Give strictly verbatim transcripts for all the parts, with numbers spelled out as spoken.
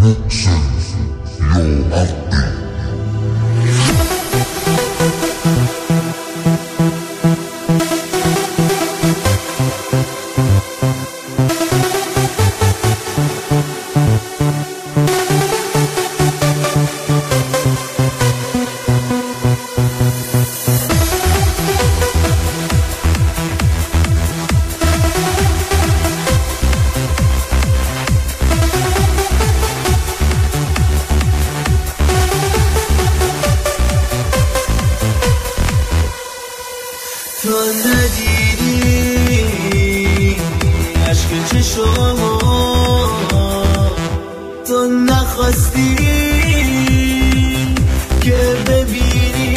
محسن یا عقی. تو ندیدی عشق چشمو، تو نخواستی که ببینی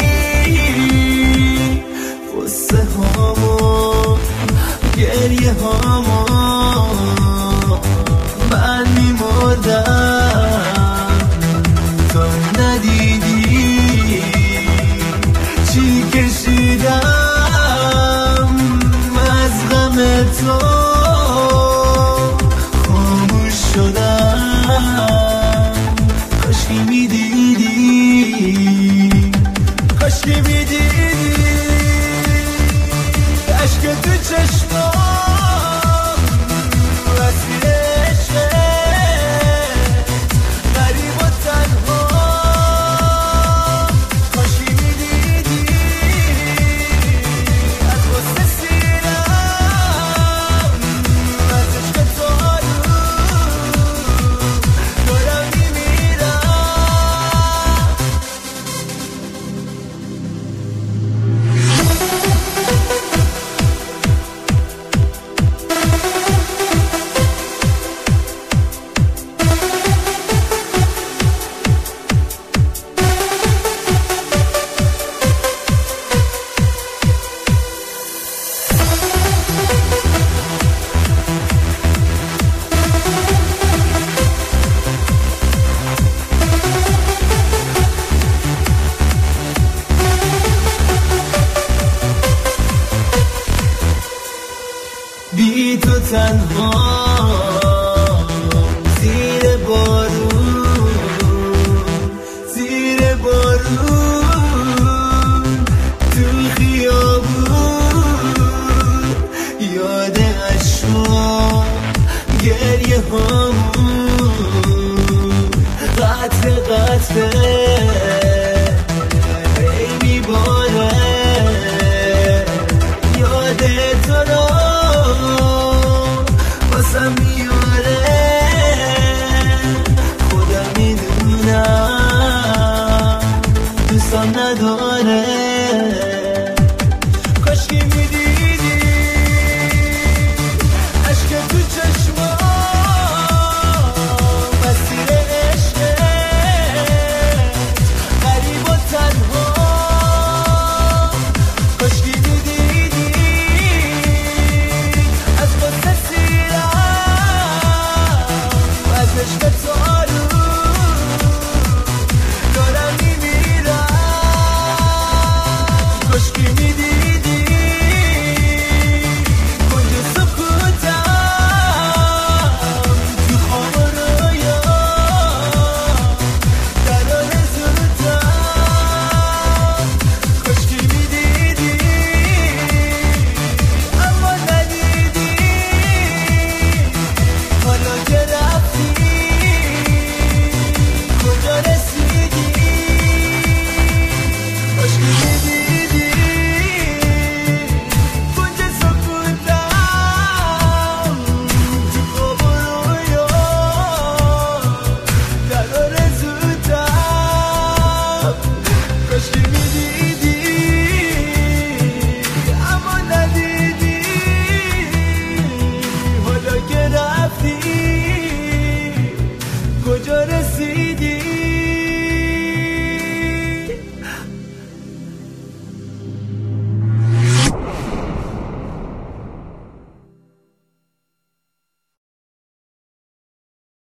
قصه هامو گریه هامو. من میمردم تو ندیدی چی کشیدم تو. خاموش شدم کاشکی میدیدی، کاشکی میدیدی عشق تو چشمام وسیل عشقت غریب و تنها. کاشکی میدیدی از غصه بی تو تنها زیر بارون، زیر بارون تو خیابون. یاد عشقم گریه هامون قطره قطره